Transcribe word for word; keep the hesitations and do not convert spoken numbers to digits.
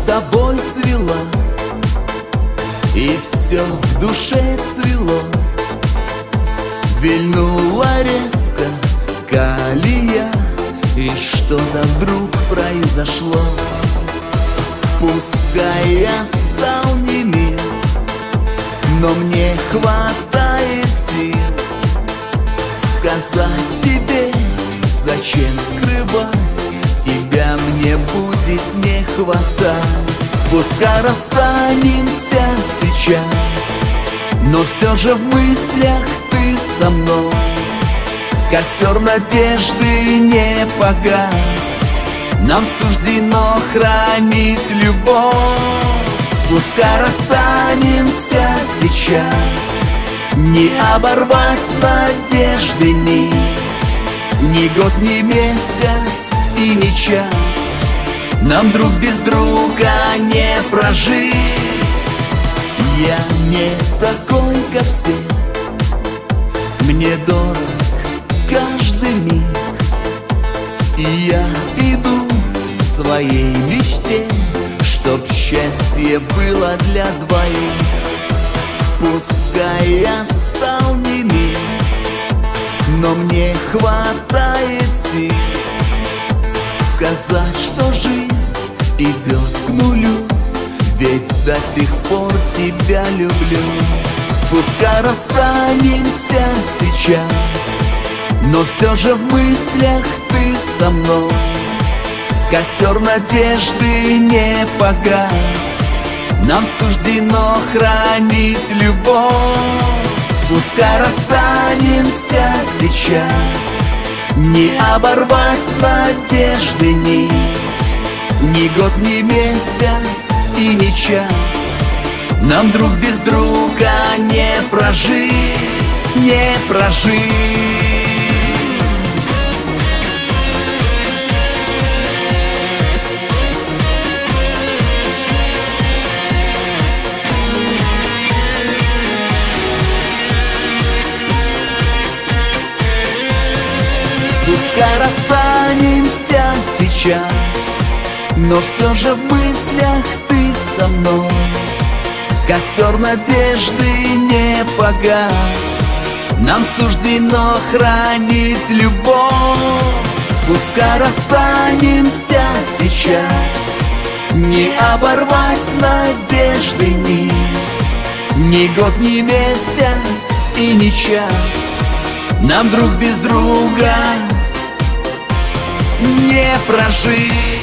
с тобой свела, и все в душе цвело. Вильнула резко колея, и что-то вдруг произошло. Пускай я стал немил, но мне хватает сил сказать тебе, зачем скрывать, тебя мне будет не хватать. Пускай расстанемся сейчас, но все же в мыслях ты со мной. Костер надежды не погас, нам суждено хранить любовь. Пускай расстанемся сейчас, не оборвать надежды нить. Ни год, ни месяц и ни час нам друг без друга не прожить. Я не такой, как все, мне дорог каждый миг, и я иду к своей мечте, чтоб счастье было для двоих. Пускай я стал немил, но мне хватает сил сказать, что жизнь идет к нулю, ведь до сих пор тебя люблю. Пускай расстанемся сейчас, но все же в мыслях ты со мной. Костер надежды не погас, нам суждено хранить любовь. Пускай расстанемся сейчас, не оборвать надежды нить. Ни год, ни месяц и ни час нам друг без друга не прожить, не прожить. Пускай расстанемся сейчас, но все же в мыслях ты со мной. Костер надежды не погас, нам суждено хранить любовь. Пускай расстанемся сейчас, не оборвать надежды нить. Ни год, ни месяц и ни час нам друг без друга не прожить.